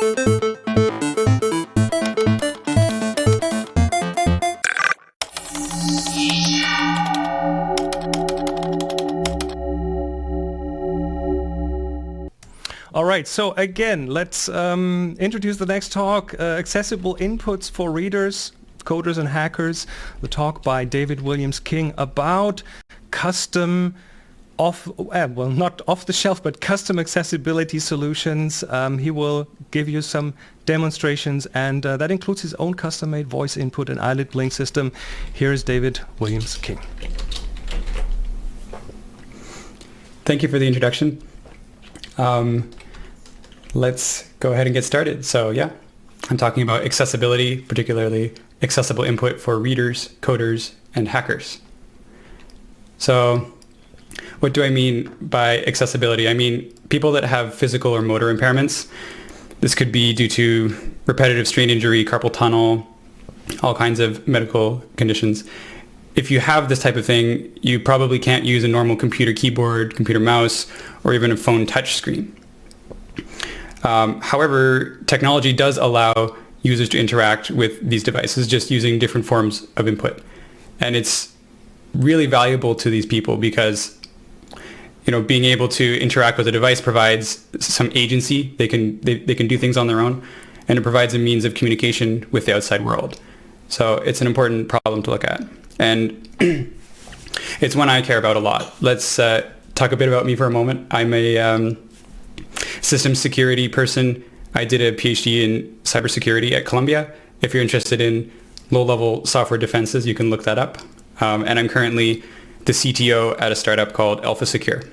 All right, so again, let's introduce the next talk, Accessible Inputs for Readers, Coders and Hackers, the talk by David Williams King about custom not off-the-shelf, but custom accessibility solutions. He will give you some demonstrations, and that includes his own custom-made voice input and eyelid blink system. Here's David Williams King. Thank you for the introduction. Let's go ahead and get started. So yeah, I'm talking about accessibility, particularly accessible input for readers, coders, and hackers. So what do I mean by accessibility? I mean people that have physical or motor impairments. This could be due to repetitive strain injury, carpal tunnel, all kinds of medical conditions. If you have this type of thing, you probably can't use a normal computer keyboard, computer mouse, or even a phone touch screen. However, technology does allow users to interact with these devices just using different forms of input. And it's really valuable to these people because, being able to interact with a device provides some agency. They can do things on their own, and it provides a means of communication with the outside world. So it's an important problem to look at. And it's one I care about a lot. Let's talk a bit about me for a moment. I'm a systems security person. I did a PhD in cybersecurity at Columbia. If you're interested in low-level software defenses, you can look that up. And I'm currently the CTO at a startup called AlphaSecure.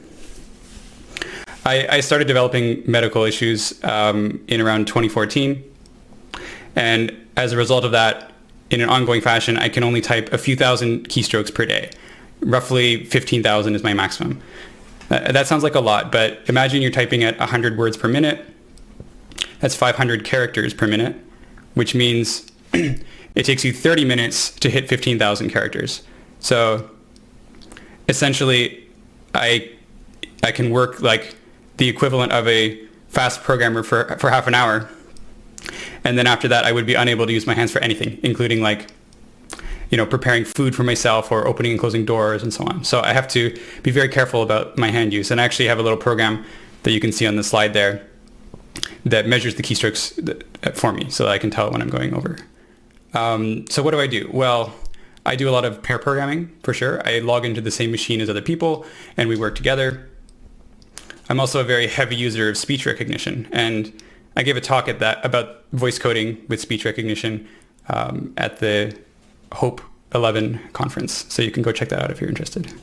I started developing medical issues in around 2014. And as a result of that, in an ongoing fashion, I can only type a few thousand keystrokes per day. Roughly 15,000 is my maximum. That sounds like a lot, but imagine you're typing at 100 words per minute. That's 500 characters per minute, which means it takes you 30 minutes to hit 15,000 characters. So essentially, I can work like the equivalent of a fast programmer for half an hour. And then after that, I would be unable to use my hands for anything, including preparing food for myself or opening and closing doors and so on. So I have to be very careful about my hand use. And I actually have a little program that you can see on the slide there that measures the keystrokes for me so that I can tell when I'm going over. So what do? Well, I do a lot of pair programming for sure. I log into the same machine as other people and we work together. I'm also a very heavy user of speech recognition, and I gave a talk about voice coding with speech recognition at the Hope 11 conference. So you can go check that out if you're interested.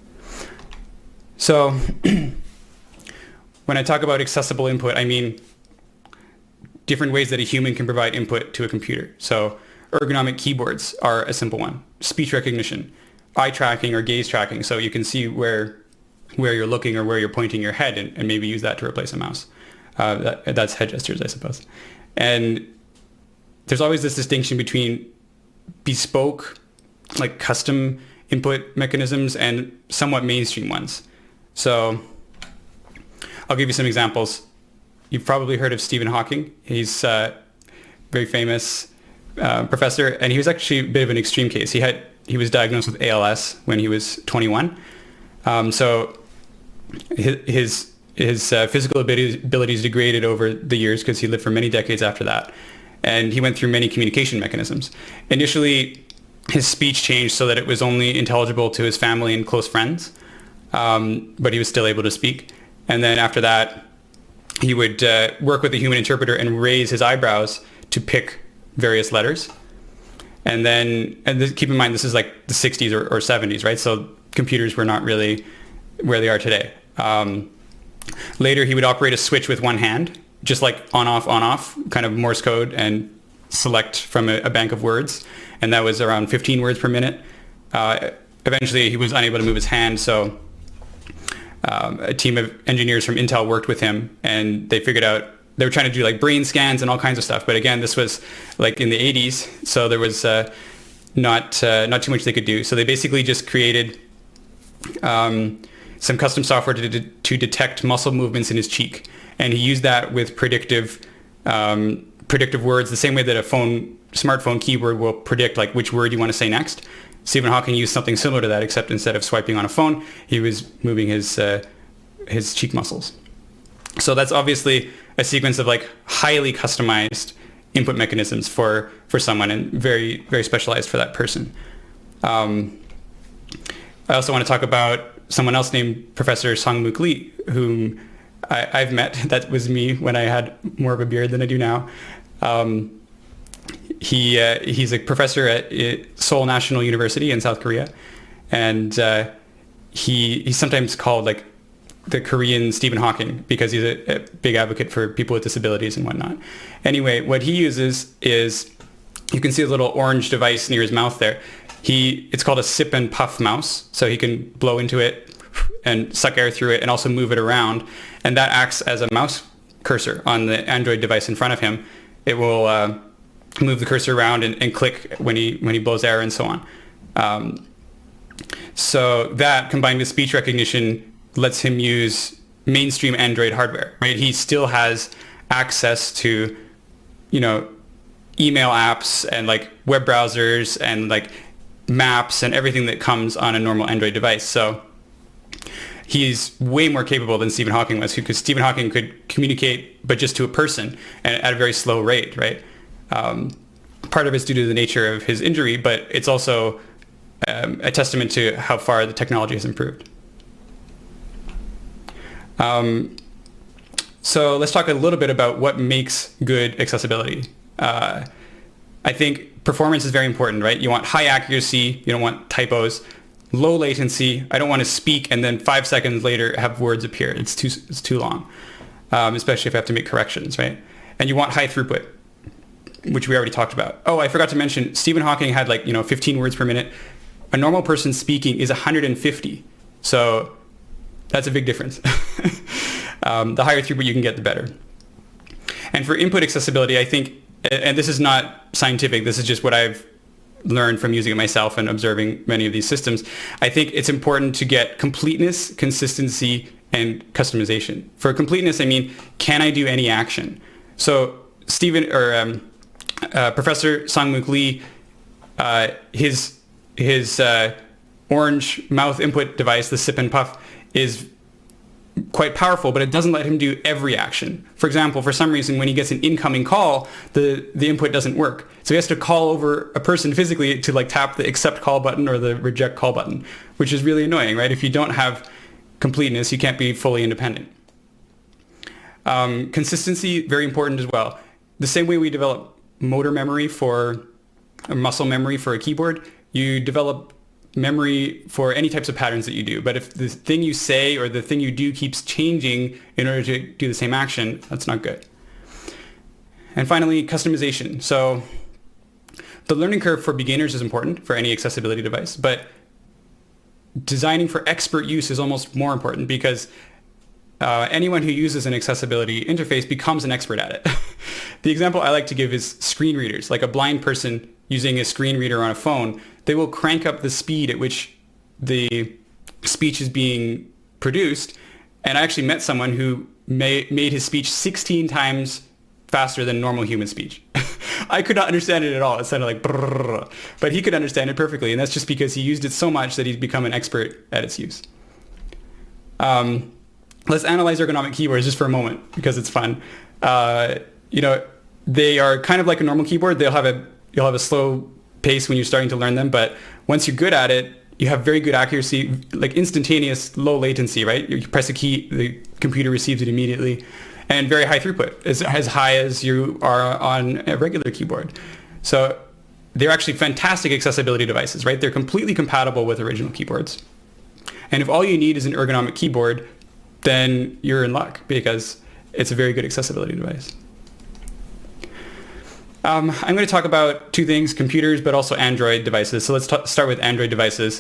So when I talk about accessible input, I mean different ways that a human can provide input to a computer. So ergonomic keyboards are a simple one. Speech recognition, eye tracking or gaze tracking, so you can see where you're looking or where you're pointing your head and maybe use that to replace a mouse. That's head gestures, I suppose. And there's always this distinction between bespoke, like custom input mechanisms and somewhat mainstream ones. So I'll give you some examples. You've probably heard of Stephen Hawking. He's a very famous professor, and he was actually a bit of an extreme case. He was diagnosed with ALS when he was 21. So his physical abilities degraded over the years because he lived for many decades after that. And he went through many communication mechanisms. Initially, his speech changed so that it was only intelligible to his family and close friends, but he was still able to speak. And then after that, he would work with a human interpreter and raise his eyebrows to pick various letters. And keep in mind, this is like the 60s or 70s, right? So computers were not really where they are today. Later, he would operate a switch with one hand, just like on, off, kind of Morse code, and select from a bank of words. And that was around 15 words per minute. Eventually, he was unable to move his hand, so a team of engineers from Intel worked with him, and they figured out, they were trying to do like brain scans and all kinds of stuff. But again, this was like in the 80s, so there was not too much they could do. So they basically just created some custom software to detect muscle movements in his cheek. And he used that with predictive predictive words, the same way that a smartphone keyboard will predict like which word you want to say next. Stephen Hawking used something similar to that, except instead of swiping on a phone, he was moving his cheek muscles. So that's obviously a sequence of like highly customized input mechanisms for someone, and very, very specialized for that person. I also want to talk about someone else named Professor Sangmuk Lee, whom I've met. That was me when I had more of a beard than I do now. He's a professor at Seoul National University in South Korea, and he's sometimes called like the Korean Stephen Hawking because he's a big advocate for people with disabilities and whatnot. Anyway, what he uses is, you can see a little orange device near his mouth there. It's called a sip and puff mouse, so he can blow into it and suck air through it and also move it around, and that acts as a mouse cursor on the Android device in front of him. It will move the cursor around and click when he blows air and so on. So that, combined with speech recognition, lets him use mainstream Android hardware, right? He still has access to, email apps and like web browsers and like maps and everything that comes on a normal Android device. So he's way more capable than Stephen Hawking was, because Stephen Hawking could communicate, but just to a person and at a very slow rate, right? Part of it's due to the nature of his injury, but it's also a testament to how far the technology has improved. So let's talk a little bit about what makes good accessibility. I think performance is very important, right? You want high accuracy, you don't want typos, low latency. I don't want to speak and then 5 seconds later have words appear. It's too long, especially if I have to make corrections, right? And you want high throughput, which we already talked about. Oh, I forgot to mention, Stephen Hawking had 15 words per minute. A normal person speaking is 150. So that's a big difference. The higher throughput you can get, the better. And for input accessibility, I think, and this is not scientific, this is just what I've learned from using it myself and observing many of these systems, I think it's important to get completeness, consistency, and customization. For completeness, I mean, can I do any action? So Professor Sangmuk Lee, his orange mouth input device, the sip and puff, is quite powerful, but it doesn't let him do every action. For example, for some reason, when he gets an incoming call, the input doesn't work. So he has to call over a person physically to tap the accept call button or the reject call button, which is really annoying, right? If you don't have completeness, you can't be fully independent. Consistency, very important as well. The same way we develop motor memory muscle memory for a keyboard, you develop memory for any types of patterns that you do. But if the thing you say or the thing you do keeps changing in order to do the same action, that's not good. And finally, customization. So the learning curve for beginners is important for any accessibility device, but designing for expert use is almost more important, because anyone who uses an accessibility interface becomes an expert at it. The example I like to give is screen readers. Like a blind person using a screen reader on a phone, they will crank up the speed at which the speech is being produced. And I actually met someone who made his speech 16 times faster than normal human speech. I could not understand it at all. It sounded like brrr, but he could understand it perfectly. And that's just because he used it so much that he's become an expert at its use. Let's analyze ergonomic keyboards just for a moment, because it's fun. They are kind of like a normal keyboard. You'll have a slow pace when you're starting to learn them, but once you're good at it, you have very good accuracy, like instantaneous low latency, right? You press a key, the computer receives it immediately, and very high throughput, as high as you are on a regular keyboard. So they're actually fantastic accessibility devices, right? They're completely compatible with original keyboards. And if all you need is an ergonomic keyboard, then you're in luck, because it's a very good accessibility device. I'm going to talk about two things, computers, but also Android devices. So let's start with Android devices.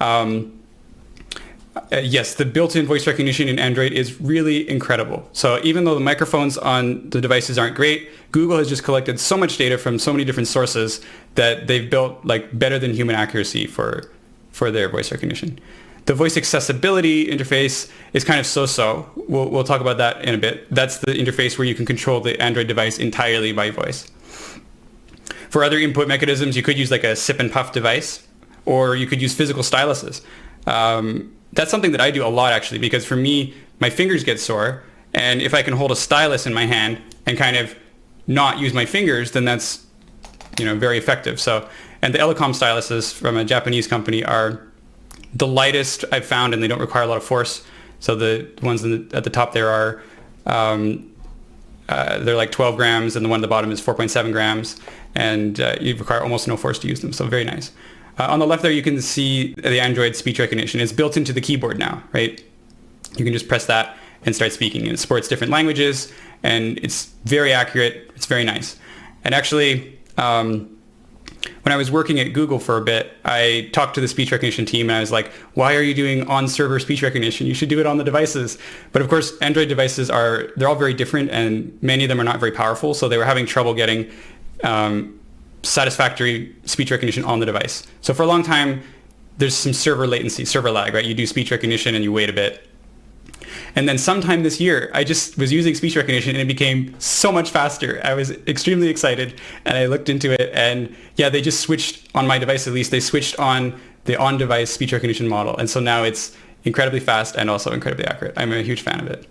Yes, the built-in voice recognition in Android is really incredible. So even though the microphones on the devices aren't great, Google has just collected so much data from so many different sources that they've built better than human accuracy for their voice recognition. The voice accessibility interface is kind of so-so. We'll talk about that in a bit. That's the interface where you can control the Android device entirely by voice. For other input mechanisms, you could use like a sip and puff device, or you could use physical styluses. That's something that I do a lot actually, because for me, my fingers get sore, and if I can hold a stylus in my hand and kind of not use my fingers, then that's, very effective. So, and the Elecom styluses from a Japanese company are the lightest I've found, and they don't require a lot of force. So the ones at the top there are, they're like 12 grams, and the one at the bottom is 4.7 grams, and you require almost no force to use them. So very nice. On the left there, you can see the Android speech recognition. It's built into the keyboard now, right? You can just press that and start speaking. And it supports different languages, and it's very accurate. It's very nice. And actually, when I was working at Google for a bit, I talked to the speech recognition team, and I was like, why are you doing on-server speech recognition? You should do it on the devices. But of course, Android devices they're all very different, and many of them are not very powerful. So they were having trouble getting satisfactory speech recognition on the device. So for a long time, there's some server latency, server lag, right? You do speech recognition and you wait a bit. And then sometime this year, I just was using speech recognition and it became so much faster. I was extremely excited, and I looked into it, and yeah, they just switched on my device. At least they switched on the on-device speech recognition model. And so now it's incredibly fast and also incredibly accurate. I'm a huge fan of it.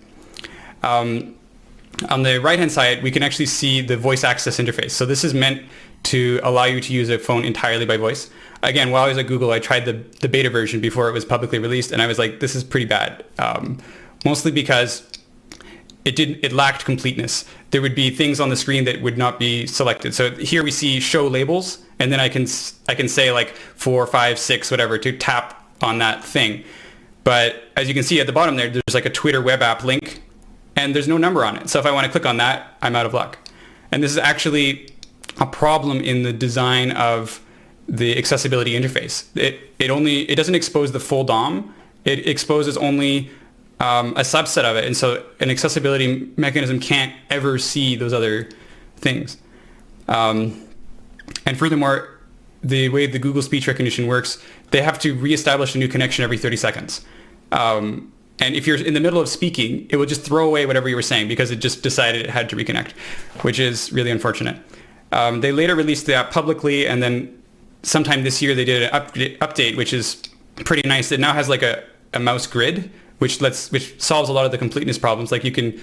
On the right-hand side, we can actually see the voice access interface. So this is meant to allow you to use a phone entirely by voice. Again, while I was at Google, I tried the beta version before it was publicly released, and I was like, this is pretty bad. Mostly because it lacked completeness. There would be things on the screen that would not be selected. So here we see show labels, and then I can say like 4, 5, 6, whatever, to tap on that thing. But as you can see at the bottom there, there's like a Twitter web app link, and there's no number on it. So if I want to click on that, I'm out of luck. And this is actually a problem in the design of the accessibility interface. It doesn't expose the full DOM. It exposes only a subset of it, and so an accessibility mechanism can't ever see those other things. And furthermore, the way the Google speech recognition works, they have to reestablish a new connection every 30 seconds. And if you're in the middle of speaking, it will just throw away whatever you were saying because it just decided it had to reconnect, which is really unfortunate. They later released the app publicly, and then sometime this year they did an update, which is pretty nice. It now has like a mouse grid, which solves a lot of the completeness problems. Like you can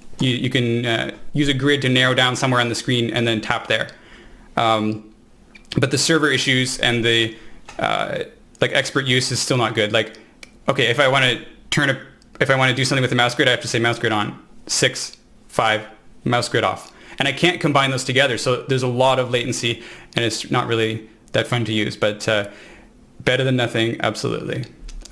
use a grid to narrow down somewhere on the screen and then tap there. But the server issues and the expert use is still not good. Like, okay, if I want to do something with the mouse grid, I have to say mouse grid on, 6, 5, mouse grid off. And I can't combine those together. So there's a lot of latency, and it's not really that fun to use, but better than nothing, absolutely.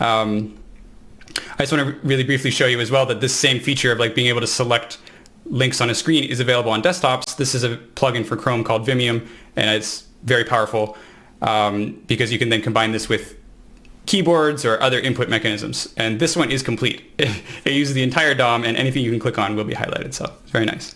I just want to really briefly show you as well that this same feature of like being able to select links on a screen is available on desktops. This is a plugin for Chrome called Vimium, and it's very powerful because you can then combine this with keyboards or other input mechanisms. And this one is complete. It uses the entire DOM, and anything you can click on will be highlighted. So it's very nice.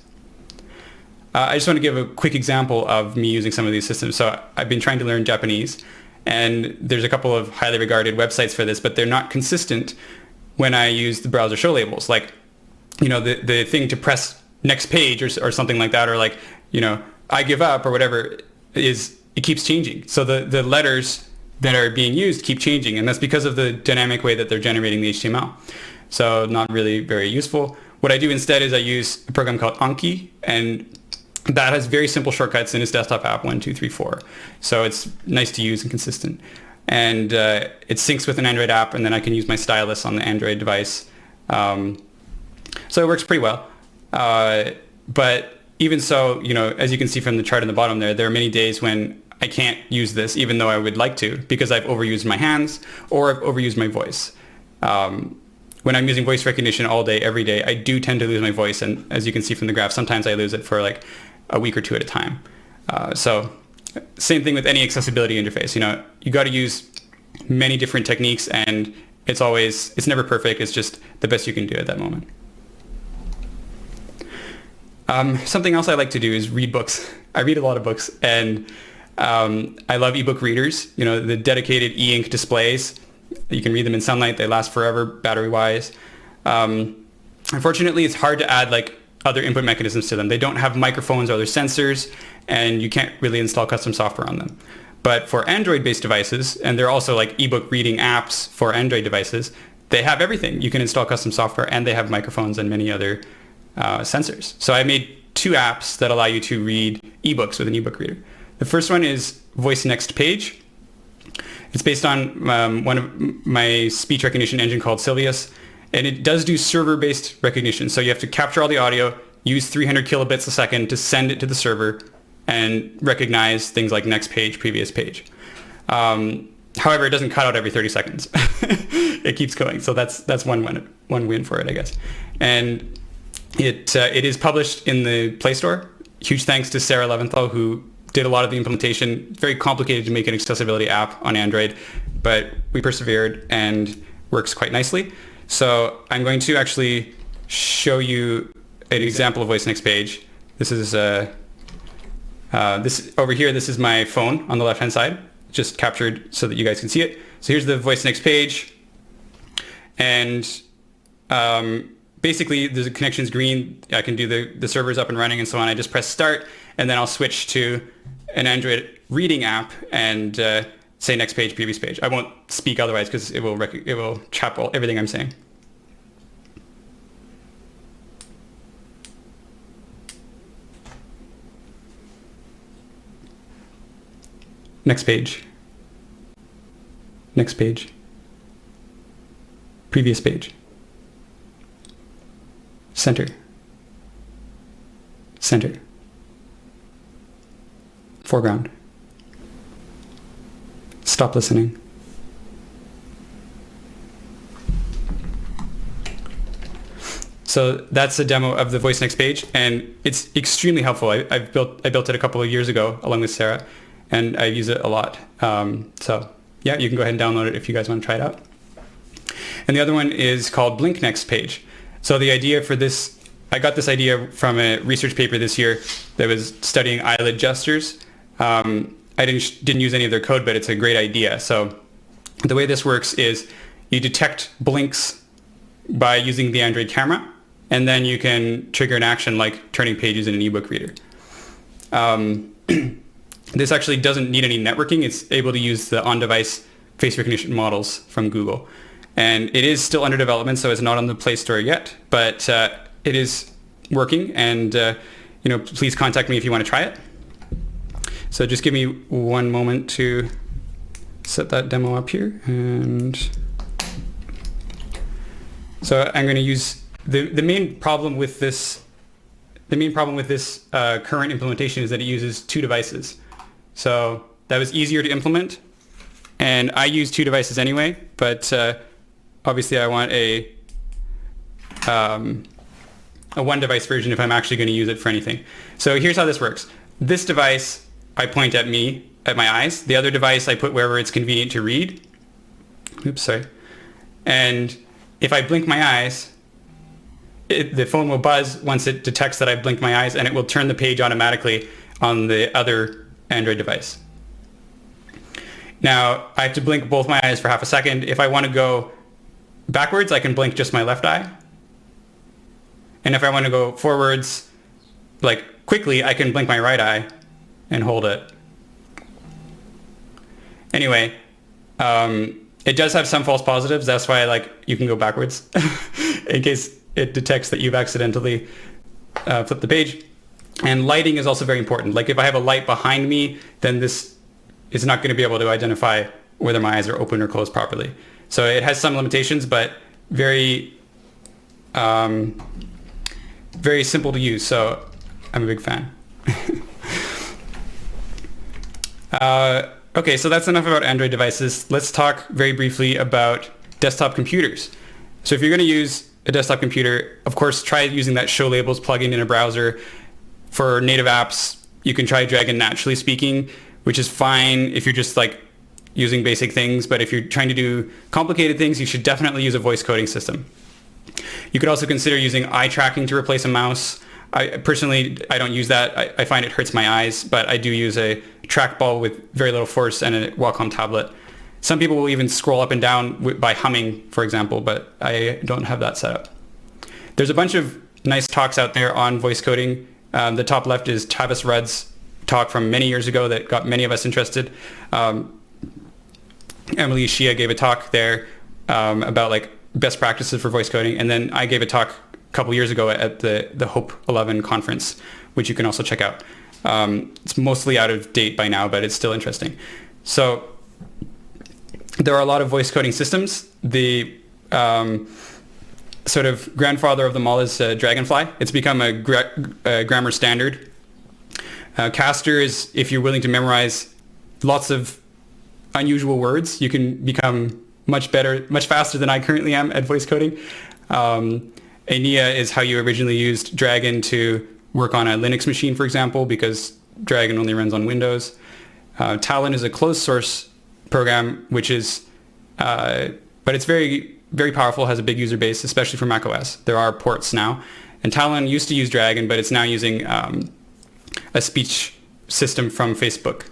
I just want to give a quick example of me using some of these systems. So I've been trying to learn Japanese, and there's a couple of highly regarded websites for this, but they're not consistent when I use the browser show labels. Like, the thing to press next page or something like that, or like, I give up or whatever, it keeps changing. So the letters that are being used keep changing, and that's because of the dynamic way that they're generating the HTML. So not really very useful. What I do instead is I use a program called Anki, and that has very simple shortcuts in its desktop app, 1, 2, 3, 4. So it's nice to use and consistent. And it syncs with an Android app, and then I can use my stylus on the Android device. So it works pretty well. But even so, as you can see from the chart on the bottom there are many days when I can't use this, even though I would like to, because I've overused my hands or I've overused my voice. When I'm using voice recognition all day, every day, I do tend to lose my voice. And as you can see from the graph, sometimes I lose it for like a week or two at a time. So same thing with any accessibility interface. You got to use many different techniques, and it's never perfect. It's just the best you can do at that moment. Something else I like to do is read books. I read a lot of books, and I love ebook readers. The dedicated e-ink displays You can read them in sunlight. They last forever battery-wise. Unfortunately, it's hard to add like other input mechanisms to them. They don't have microphones or other sensors, and you can't really install custom software on them. But for Android-based devices, and they're also like ebook reading apps for Android devices, they have everything. You can install custom software, and they have microphones and many other sensors. So I made 2 apps that allow you to read ebooks with an ebook reader. The first one is Voice Next Page. It's based on one of my speech recognition engine called Sylvius, and it does do server-based recognition. So you have to capture all the audio, use 300 kilobits a second to send it to the server, and recognize things like next page, previous page. However, it doesn't cut out every 30 seconds. It keeps going. So that's one win for it, I guess. And it is published in the Play Store. Huge thanks to Sarah Leventhal, who did a lot of the implementation. Very complicated to make an accessibility app on Android, but we persevered and works quite nicely. So I'm going to actually show you an example of Voice Next Page. This is this over here. This is my phone on the left-hand side, just captured so that you guys can see it. So here's the Voice Next Page, and basically the connection's green. I can do the servers up and running and so on. I just press start, and then I'll switch to an Android reading app and say next page, previous page. I won't speak otherwise because it will chop everything I'm saying. Next page. Next page. Previous page. Center. Center. Foreground. Stop listening. So that's a demo of the Voice Next Page, and it's extremely helpful. I built it a couple of years ago along with Sarah, and I use it a lot. So yeah, you can go ahead and download it if you guys want to try it out. And the other one is called Blink Next Page. So the idea for this, I got this idea from a research paper this year that was studying eyelid gestures. I didn't use any of their code, but it's a great idea. So the way this works is you detect blinks by using the Android camera, and then you can trigger an action like turning pages in an ebook reader. This actually doesn't need any networking. It's able to use the on-device face recognition models from Google. And it is still under development, so it's not on the Play Store yet, but it is working, and please contact me if you want to try it. So just give me one moment to set that demo up here. And so I'm going to use the main problem with this current implementation is that it uses 2 devices. So that was easier to implement, and I use 2 devices anyway, but obviously I want a 1-device version if I'm actually going to use it for anything. So here's how this works. This device, I point at my eyes. The other device I put wherever it's convenient to read. Oops, sorry. And if I blink my eyes, the phone will buzz once it detects that I blinked my eyes, and it will turn the page automatically on the other Android device. Now, I have to blink both my eyes for half a second. If I want to go backwards, I can blink just my left eye. And if I want to go forwards, like quickly, I can blink my right eye and hold it. Anyway, it does have some false positives. That's why you can go backwards in case it detects that you've accidentally flipped the page. And lighting is also very important. Like if I have a light behind me, then this is not going to be able to identify whether my eyes are open or closed properly. So it has some limitations, but very, very simple to use. So I'm a big fan. Okay, so that's enough about Android devices. Let's talk very briefly about desktop computers. So if you're going to use a desktop computer, of course, try using that Show Labels plugin in a browser. For native apps, you can try Dragon Naturally Speaking, which is fine if you're just using basic things, but if you're trying to do complicated things, you should definitely use a voice coding system. You could also consider using eye tracking to replace a mouse. I don't use that. I find it hurts my eyes, but I do use a trackball with very little force and a Wacom tablet. Some people will even scroll up and down by humming, for example, but I don't have that set up. There's a bunch of nice talks out there on voice coding. The top left is Tavis Rudd's talk from many years ago that got many of us interested. Emily Shia gave a talk there about like best practices for voice coding, and then I gave a talk a couple years ago at the Hope 11 conference, which you can also check out. It's mostly out of date by now, but it's still interesting. So there are a lot of voice coding systems. The sort of grandfather of them all is Dragonfly. It's become a grammar standard. Castor is, if you're willing to memorize lots of unusual words, you can become much better, much faster than I currently am at voice coding. Enea is how you originally used Dragon to work on a Linux machine, for example, because Dragon only runs on Windows. Talon is a closed source program, which is, but it's very, very powerful, has a big user base, especially for macOS. There are ports now. And Talon used to use Dragon, but it's now using a speech system from Facebook.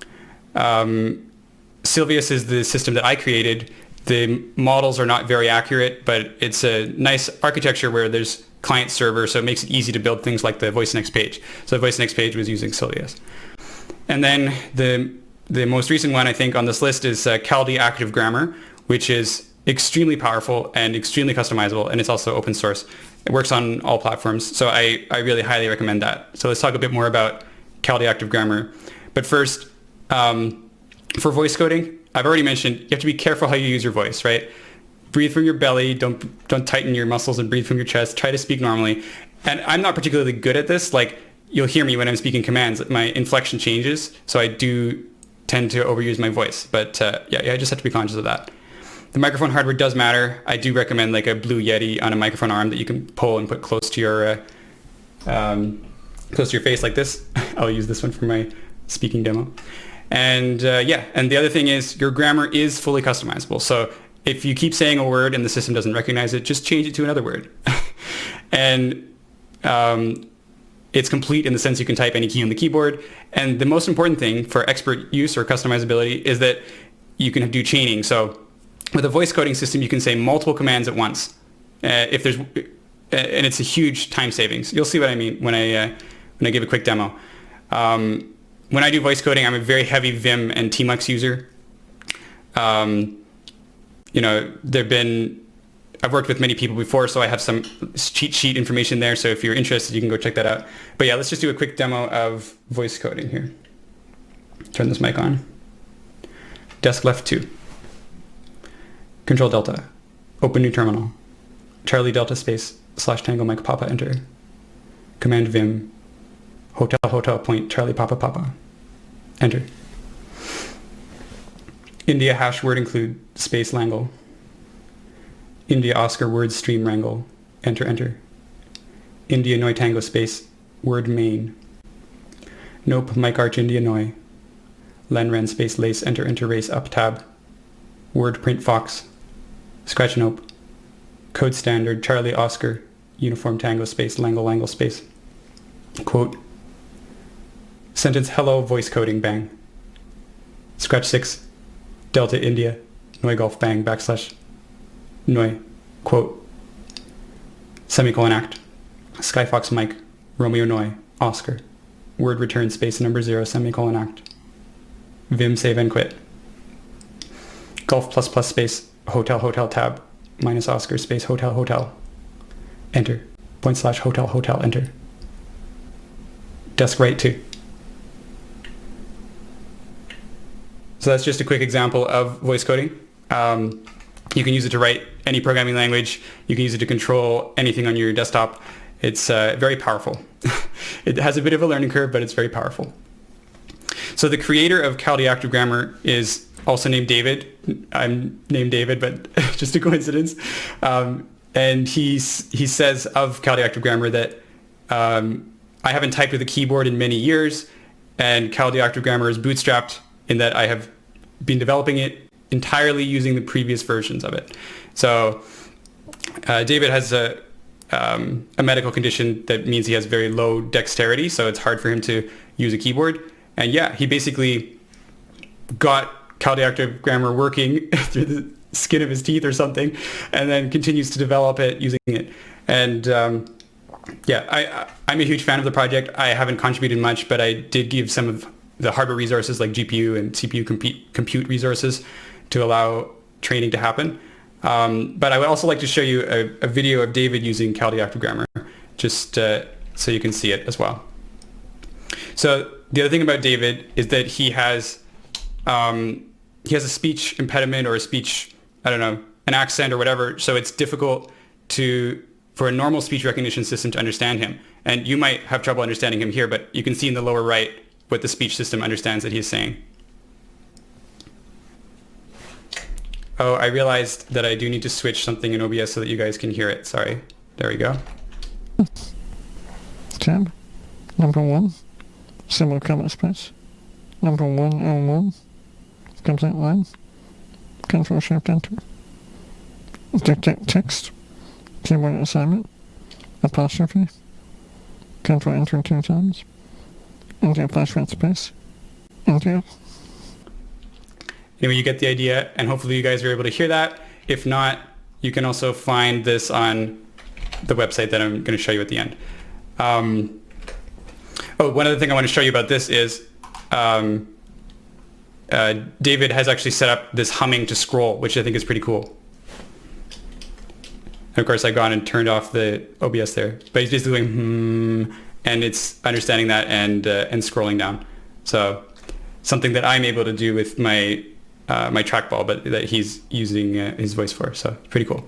Sylvius is the system that I created. The models are not very accurate, but it's a nice architecture where there's client server, so it makes it easy to build things like the Voice Next Page. So the Voice Next Page was using Sylvius. And then the most recent one, I think, on this list is Kaldi Active Grammar, which is extremely powerful and extremely customizable, and it's also open source. It works on all platforms, so I really highly recommend that. So let's talk a bit more about Kaldi Active Grammar. But first, for voice coding, I've already mentioned you have to be careful how you use your voice, right? Breathe from your belly, don't tighten your muscles and breathe from your chest. Try to speak normally. And I'm not particularly good at this. Like, you'll hear me when I'm speaking commands, my inflection changes, so I do tend to overuse my voice. But yeah, I just have to be conscious of that. The microphone hardware does matter. I do recommend like a Blue Yeti on a microphone arm that you can pull and put close to your face like this. I'll use this one for my speaking demo. And yeah, and the other thing is your grammar is fully customizable. So if you keep saying a word and the system doesn't recognize it, just change it to another word. And it's complete in the sense you can type any key on the keyboard. And the most important thing for expert use or customizability is that you can do chaining. So with a voice coding system, you can say multiple commands at once. If there's, and it's a huge time savings. You'll see what I mean when I give a quick demo. When I do voice coding, I'm a very heavy Vim and Tmux user. You know, I've worked with many people before, so I have some cheat sheet information there. So if you're interested, you can go check that out. But yeah, let's just do a quick demo of voice coding here. Turn this mic on. Desk left 2. Control Delta. Open new terminal. Charlie Delta space / Tango Mike Papa enter. Command Vim. Hotel point Charlie Papa Papa. Enter. India hash word include space Langle. India Oscar word stream wrangle. Enter. India Noi Tango space word main. Nope Mike Arch India Noi. Len Ren space lace enter race up tab. Word print fox. Scratch nope. Code standard Charlie Oscar uniform Tango space Langle space. Quote. Sentence hello voice coding bang. Scratch 6. Delta India. Noi Golf bang / Noi. Quote. Semicolon act. Skyfox Mike. Romeo Noi. Oscar. Word return space number 0 semicolon act. Vim save and quit. Golf ++ space hotel tab minus Oscar space hotel. Enter. / hotel enter. Desk right 2. So that's just a quick example of voice coding. You can use it to write any programming language. You can use it to control anything on your desktop. It's very powerful. It has a bit of a learning curve, but it's very powerful. So the creator of Kaldi Active Grammar is also named David. I'm named David, but just a coincidence. And he says of Kaldi Active Grammar that I haven't typed with a keyboard in many years, and Kaldi Active Grammar is bootstrapped in that I have been developing it entirely using the previous versions of it. So David has a medical condition that means he has very low dexterity, so it's hard for him to use a keyboard. And yeah, he basically got CalDeactive Grammar working through the skin of his teeth or something, and then continues to develop it using it. And I'm a huge fan of the project. I haven't contributed much, but I did give some of the hardware resources like GPU and CPU compute resources to allow training to happen. But I would also like to show you a video of David using CalDeactive Grammar, just so you can see it as well. So the other thing about David is that he has a speech impediment or a speech, I don't know, an accent or whatever. So it's difficult for a normal speech recognition system to understand him. And you might have trouble understanding him here, but you can see in the lower right what the speech system understands that he's saying. Oh, I realized that I do need to switch something in OBS so that you guys can hear it. Sorry. There we go. Tab. Number 1. Symbol comment space. Number 101. Complete line. Control Shift Enter. Dictate text. Keyboard assignment. Apostrophe. Control Enter 2 times. Enter /red space. Enter. Anyway, you get the idea, and hopefully you guys are able to hear that. If not, you can also find this on the website that I'm going to show you at the end. One other thing I want to show you about this is David has actually set up this humming to scroll, which I think is pretty cool. And of course, I've gone and turned off the OBS there, but he's basically going, and it's understanding that and scrolling down. So something that I'm able to do with my trackball, but that he's using his voice for. So pretty cool.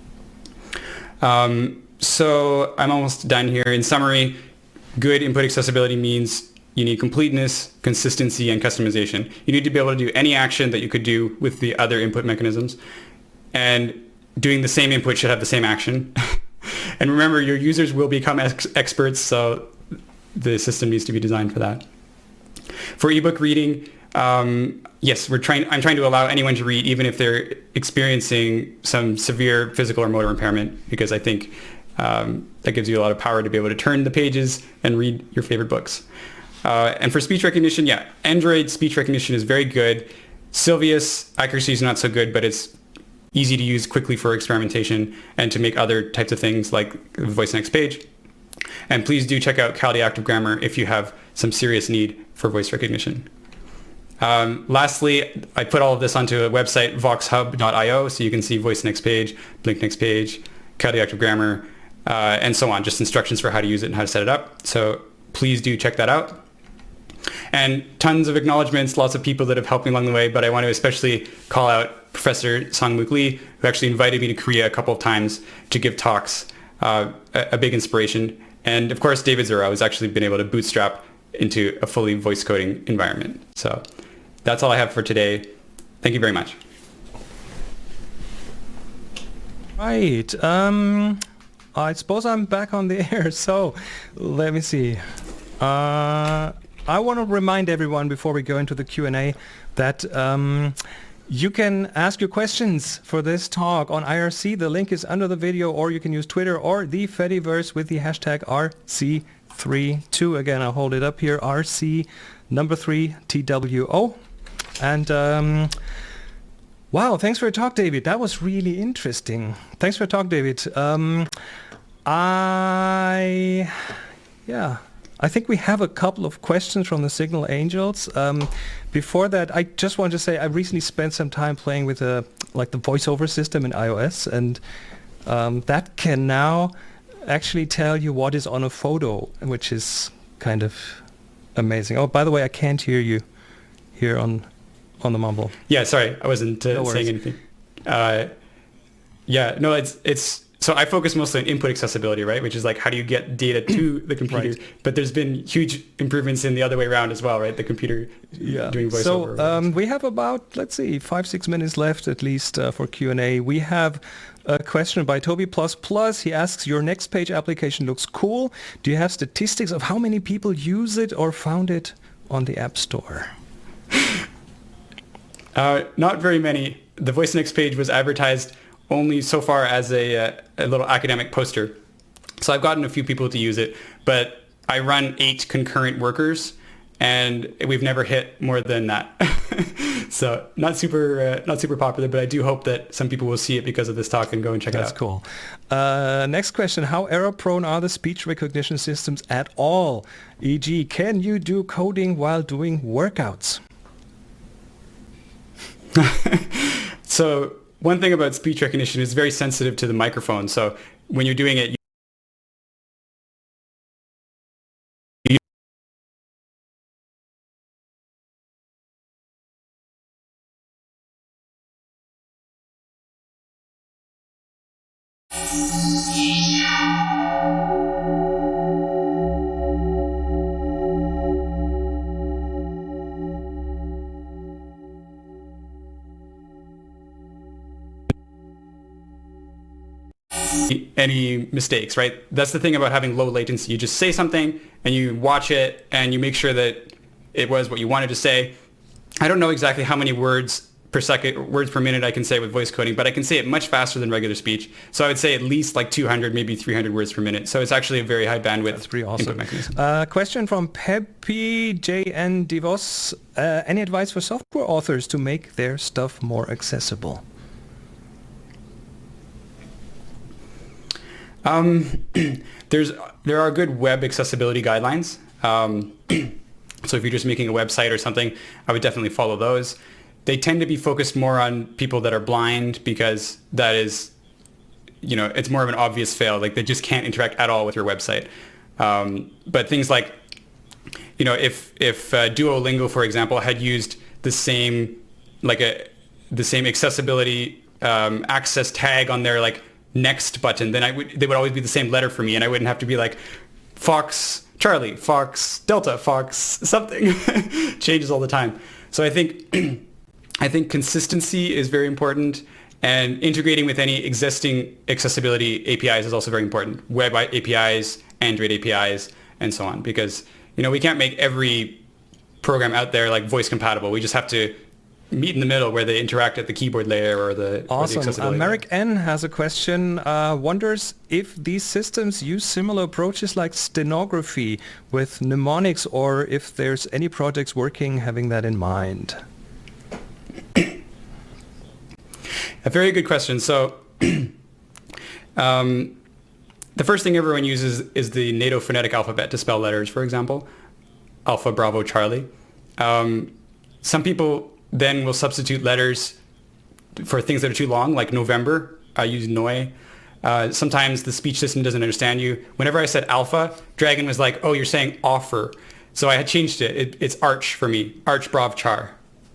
So I'm almost done here. In summary, good input accessibility means you need completeness, consistency, and customization. You need to be able to do any action that you could do with the other input mechanisms. And doing the same input should have the same action. And remember, your users will become experts, so the system needs to be designed for that. For ebook reading, yes, I'm trying to allow anyone to read, even if they're experiencing some severe physical or motor impairment, because I think that gives you a lot of power to be able to turn the pages and read your favorite books. And for speech recognition, Android speech recognition is very good. Sylvius accuracy is not so good, but it's easy to use quickly for experimentation and to make other types of things like Voice Next Page. And please do check out CalDeactive Grammar if you have some serious need for voice recognition. Lastly, I put all of this onto a website, voxhub.io, so you can see Voice Next Page, Blink Next Page, CalDeactive Grammar, and so on, just instructions for how to use it and how to set it up. So please do check that out. And tons of acknowledgements, lots of people that have helped me along the way, but I want to especially call out Professor Song-Mook Lee, who actually invited me to Korea a couple of times to give talks, a big inspiration. And of course, David Zura has actually been able to bootstrap into a fully voice coding environment. So that's all I have for today. Thank you very much. Right. I suppose I'm back on the air. So let me see. I want to remind everyone before we go into the Q&A that you can ask your questions for this talk on IRC. The link is under the video, or you can use Twitter or the Fediverse with the hashtag RC32. Again, I'll hold it up here, RC number 3 TWO. And wow, thanks for your talk, David. That was really interesting. Thanks for your talk, David. I think we have a couple of questions from the Signal Angels. Before that, I just want to say I recently spent some time playing with the voiceover system in iOS, and that can now actually tell you what is on a photo, which is kind of amazing. Oh, by the way, I can't hear you here on the mumble. Yeah, sorry, I wasn't saying anything. It's so I focus mostly on input accessibility, right? Which is like, how do you get data to the computer? Right. But there's been huge improvements in the other way around as well, right? The computer doing voiceover. So we have about, 5-6 minutes left at least for Q&A. We have a question by Toby++. He asks, your Next Page application looks cool. Do you have statistics of how many people use it or found it on the App Store? Not very many. The Voice Next Page was advertised only so far as a little academic poster. So I've gotten a few people to use it, but I run 8 concurrent workers, and we've never hit more than that. So not super popular, but I do hope that some people will see it because of this talk and go and check it out. That's cool. Next question. How error-prone are the speech recognition systems at all? E.g., can you do coding while doing workouts? So one thing about speech recognition is very sensitive to the microphone. So when you're doing it, any mistakes, right? That's the thing about having low latency. You just say something and you watch it and you make sure that it was what you wanted to say. I don't know exactly how many words per minute I can say with voice coding, but I can say it much faster than regular speech. So I would say at least like 200, maybe 300 words per minute. So it's actually a very high bandwidth. That's pretty awesome. Input mechanism. Question from Pepe JN Divos. Any advice for software authors to make their stuff more accessible? There are good web accessibility guidelines. So if you're just making a website or something, I would definitely follow those. They tend to be focused more on people that are blind because that is, it's more of an obvious fail. Like they just can't interact at all with your website. But things like, if Duolingo, for example, had used the same accessibility access tag on their next button, then they would always be the same letter for me, and I wouldn't have to be like Fox Charlie, Fox Delta, Fox something. Changes all the time. So I think consistency is very important, and integrating with any existing accessibility APIs is also very important. Web APIs, Android APIs, and so on, because we can't make every program out there voice compatible. We just have to meet in the middle where they interact at the keyboard layer or the Awesome. Or the accessibility Merrick N has a question. Wonders if these systems use similar approaches like stenography with mnemonics, or if there's any projects working having that in mind. A very good question. So the first thing everyone uses is the NATO phonetic alphabet to spell letters, for example. Alpha, Bravo, Charlie. Some people then will substitute letters for things that are too long, like November. I use Noi. Sometimes the speech system doesn't understand you. Whenever I said alpha, Dragon was like, oh, you're saying offer. So I had changed it. It's Arch for me. Arch, Brav, Char.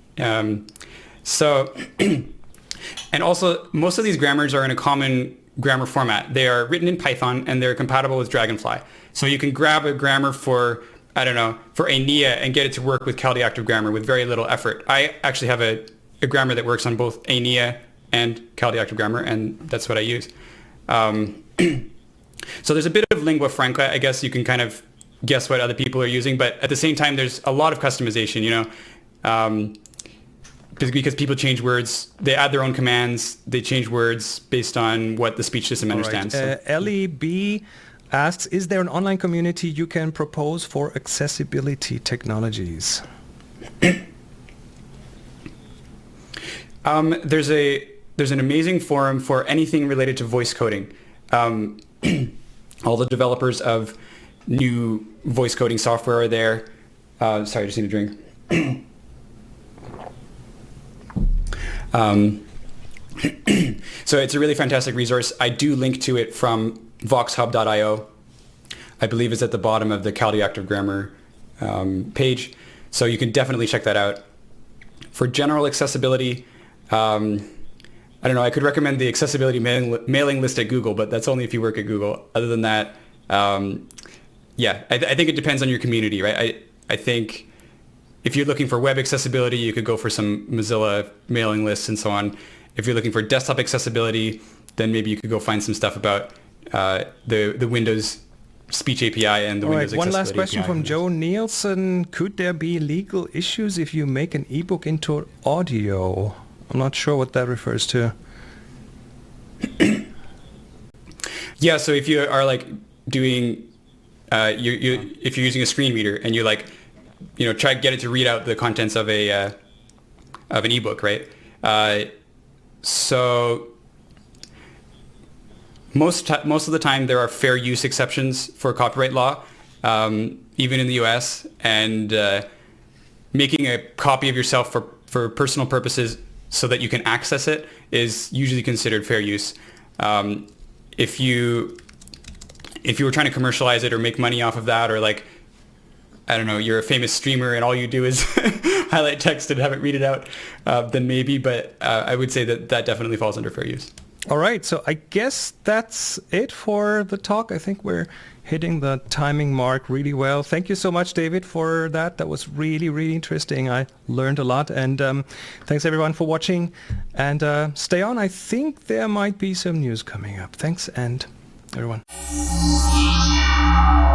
And also, most of these grammars are in a common grammar format. They are written in Python, and they're compatible with Dragonfly. So you can grab a grammar for ENIA and get it to work with Kaldi Active Grammar with very little effort. I actually have a grammar that works on both ENIA and Kaldi Active Grammar, and that's what I use. So there's a bit of lingua franca. I guess you can kind of guess what other people are using, but at the same time, there's a lot of customization, because people change words. They add their own commands. They change words based on what the speech system understands. Right. Ellie B asks, is there an online community you can propose for accessibility technologies? There's an amazing forum for anything related to voice coding. All the developers of new voice coding software are there. Sorry, I just need a drink. So it's a really fantastic resource. I do link to it from voxhub.io. I believe it's at the bottom of the Kaldi Active Grammar page. So you can definitely check that out. For general accessibility, I don't know, I could recommend the accessibility mailing list at Google, but that's only if you work at Google. Other than that, I think it depends on your community, right? I think if you're looking for web accessibility, you could go for some Mozilla mailing lists and so on. If you're looking for desktop accessibility, then maybe you could go find some stuff about the Windows Speech API and the Windows Accessibility One last question API. from Joe Nielsen. Could there be legal issues if you make an ebook into audio? I'm not sure what that refers to. Yeah, so if you are doing, if you're using a screen reader and you try to get it to read out the contents of an ebook, right? So most of the time there are fair use exceptions for copyright law, even in the US, and making a copy of yourself for personal purposes so that you can access it is usually considered fair use. If you were trying to commercialize it or make money off of that, or like, I don't know, you're a famous streamer and all you do is highlight text and have it read it out, then maybe, but I would say that definitely falls under fair use. All right, so I guess that's it for the talk. I think we're hitting the timing mark really well. Thank you so much, David, for that. That was really, really interesting. I learned a lot. And thanks, everyone, for watching. And stay on. I think there might be some news coming up. Thanks, and everyone.